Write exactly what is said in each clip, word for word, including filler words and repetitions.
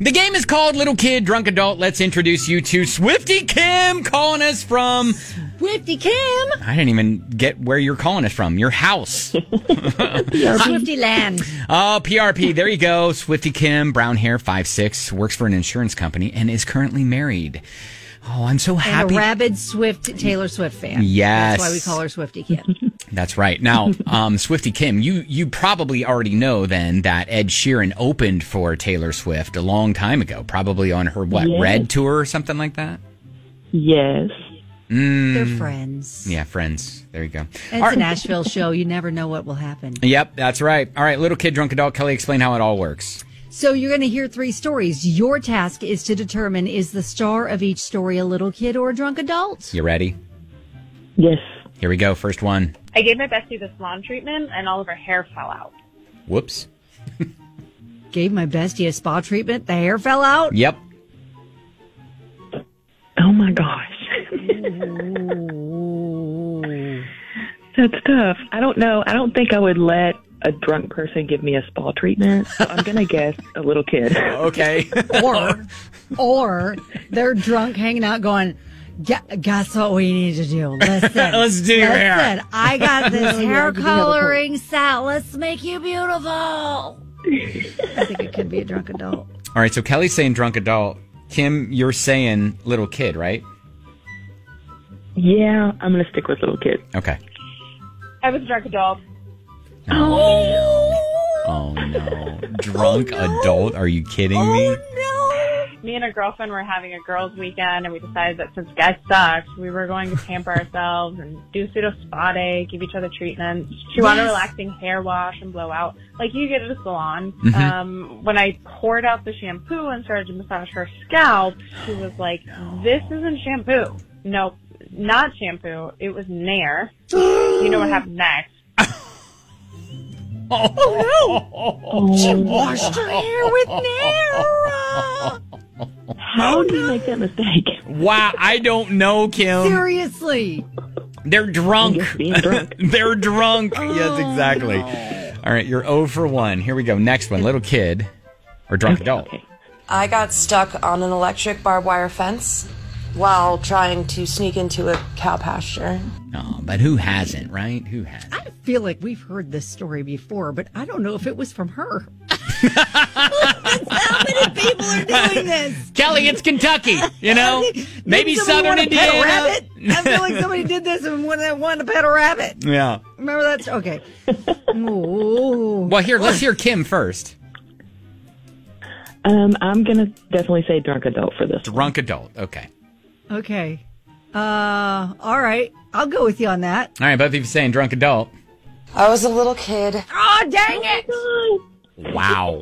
The game is called Little Kid, Drunk Adult. Let's introduce you to Swifty Kim calling us from... Swifty Kim! I didn't even get where you're calling us from. Your house. Swifty Land. Oh, P R P. There you go. Swifty Kim, brown hair, five six, works for an insurance company, and is currently married. Oh, I'm so happy. And a rabid Swift Taylor Swift fan. Yes. That's why we call her Swifty Kim. That's right. Now, um, Swifty Kim, you, you probably already know then that Ed Sheeran opened for Taylor Swift a long time ago, probably on her, what, yes. Red Tour or something like that? Yes. Mm. They're friends. Yeah, friends. There you go. It's All a right. Nashville show. You never know what will happen. Yep, that's right. All right, Little Kid, Drunk Adult. Kelly, explain how it all works. So you're going to hear three stories. Your task is to determine, is the star of each story a little kid or a drunk adult? You ready? Yes. Here we go. First one. I gave my bestie the salon treatment, and all of her hair fell out. Whoops. Gave my bestie a spa treatment. The hair fell out? Yep. Oh, my gosh. That's tough. I don't know. I don't think I would let a drunk person give me a spa treatment. So I'm going to guess a little kid. Okay. Or, or they're drunk hanging out going, "Gu- guess what we need to do? Listen. Let's do your hair." Listen, I got this Oh, yeah, hair you do have a coloring set. Let's make you beautiful. I think it could be a drunk adult. All right, so Kelly's saying drunk adult. Kim, you're saying little kid, right? Yeah, I'm going to stick with little kid. Okay. I was a drunk adult. Oh, oh no. Drunk Oh, no. adult? Are you kidding me? Oh, no. Me and a girlfriend were having a girls' weekend, and we decided that since guys sucked, we were going to pamper ourselves and do pseudo spa day, give each other treatments. She wanted a Yes. relaxing hair wash and blowout, like you get at a salon. Mhm. Um, when I poured out the shampoo and started to massage her scalp, she was like, "This isn't shampoo." Nope, not shampoo. It was Nair. You know what happened next? Oh, She washed her hair with Nair. How do you make that mistake? wow, I don't know, Kim. Seriously. They're drunk. I guess being drunk. They're drunk. Oh, yes, exactly. All right, you're zero for one. Here we go. Next one. Little kid or drunk adult. Okay. I got stuck on an electric barbed wire fence while trying to sneak into a cow pasture. Oh, but who hasn't, right? Who hasn't? I feel like we've heard this story before, but I don't know if it was from her. How many people are doing this? Kelly, it's Kentucky, you know? Maybe Didn't somebody Southern want to pet a Indiana. rabbit? I feel like somebody did this and wanted wanted to pet a rabbit. Yeah. Remember that? Okay. Ooh. Well, here, let's hear Kim first. Um, I'm going to definitely say drunk adult for this. Drunk adult. Okay. Okay. Uh, all right. I'll go with you on that. All right, both of you saying drunk adult. I was a little kid. Oh, dang it! Wow.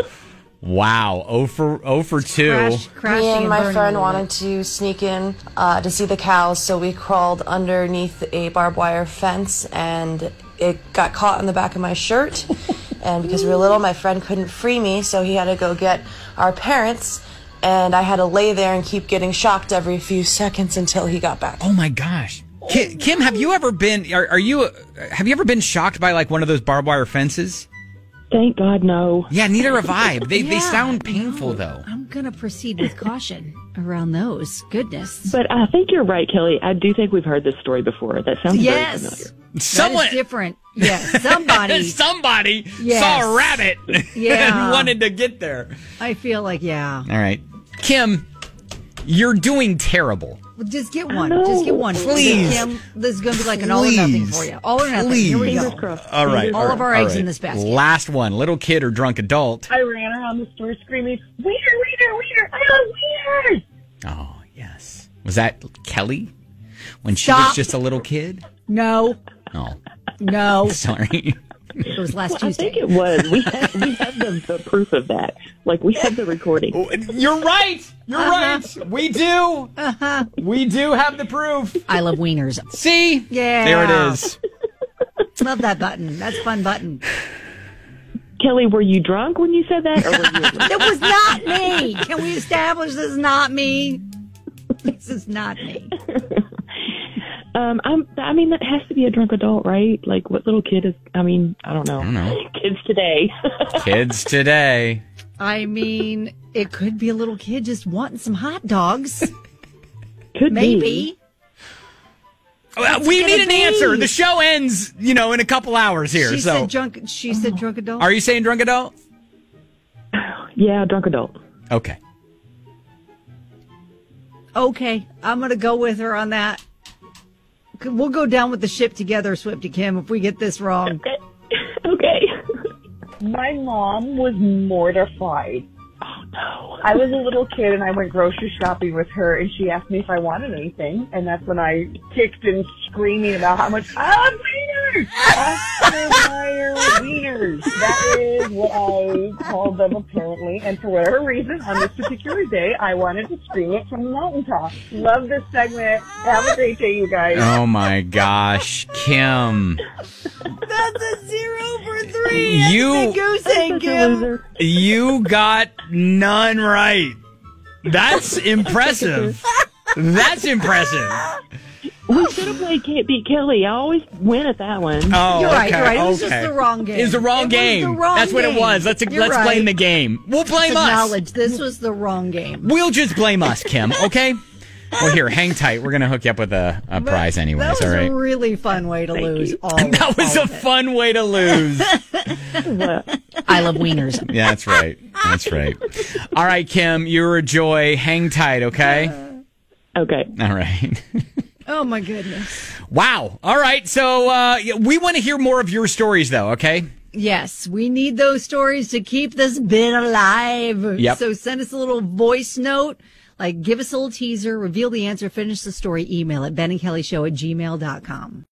Wow. zero for, zero for two. Crash, crashing Me and my burning friend a little wanted bit. to sneak in uh, to see the cows, so we crawled underneath a barbed wire fence, and it got caught in the back of my shirt. And because we were little, my friend couldn't free me, so he had to go get our parents, and I had to lay there and keep getting shocked every few seconds until he got back. Oh my gosh. Ki- Kim, have you ever been, are, are you, have you ever been shocked by like one of those barbed wire fences? Thank God, no. Yeah, neither have I. They, they Yeah, sound painful though. I'm going to proceed with caution around those. Goodness. But I think you're right, Kelly. I do think we've heard this story before. That sounds Yes. very familiar. Someone, That is different. Yes, somebody. somebody Yes. saw a rabbit Yeah. and wanted to get there. I feel like, yeah. All right. Kim, you're doing terrible. Well, just get one. know. Just get one. Please. Kim, this is going to be like an all or nothing Please. for you. All or nothing. Please. Here we Fingers go. crossed. All right. Fingers All of our all eggs in this basket. Last one. Little kid or drunk adult. I ran around the store screaming, "Wiener, wiener, wiener! I got wieners!" Oh, yes. Was that Kelly when she Stop. was just a little kid? No. Oh, No. sorry. It was last I Tuesday. think it was. We have, we have the, the proof of that. Like, we have the recording. You're right. You're Uh-huh. right. We do. Uh-huh. We do have the proof. I love wieners. See? Yeah. There it is. Love that button. That's a fun button. Kelly, were you drunk when you said that? Or were you? It was not me. Can we establish this is not me? This is not me. Um, I'm, I mean, that has to be a drunk adult, right? Like, what little kid is, I mean, I don't know. I don't know. Kids today. Kids today. I mean, It could be a little kid just wanting some hot dogs. Could Maybe. be. Uh, we gonna need an be? answer. The show ends, you know, in a couple hours here. She so, said drunk. She said drunk adult. are you saying drunk adult? Yeah, drunk adult. Okay. Okay, I'm gonna go with her on that. We'll go down with the ship together, Swifty Kim, if we get this wrong. Okay. My mom was mortified. Oh, no. I was a little kid and I went grocery shopping with her and she asked me if I wanted anything. And that's when I kicked and screaming about how much I love wieners! Oscar Mayer wieners. That is what I called them apparently. And for whatever reason, on this particular day, I wanted to scream it from the mountaintop. Love this segment. Have a great day, you guys. Oh my gosh, Kim. That's a zero for three. You- Goose egg, Kim. You got none right. That's impressive. That's impressive. We should have played Can't Beat Kelly. I always win at that one. Oh, You're right. okay, You're right. It was okay. just the wrong game. It was the wrong It was game. the wrong That's what it game. was. Let's You're let's right. blame the game. We'll blame us. Acknowledge this was the wrong game. We'll just blame us, Kim. Okay. Well, here, hang tight. We're gonna hook you up with a, a prize, anyways. That was all right. a really fun way to lose. you. All, That was all a of it. fun way to lose. I love wieners. Yeah, that's right. That's right. All right, Kim, you're a joy. Hang tight, okay? Okay. All right. Oh my goodness. Wow. All right. So uh, we want to hear more of your stories, though, okay? Yes, we need those stories to keep this bit alive. Yep. So send us a little voice note. Like, give us a little teaser, reveal the answer, finish the story, email at Ben and Kelly Show at gmail dot com.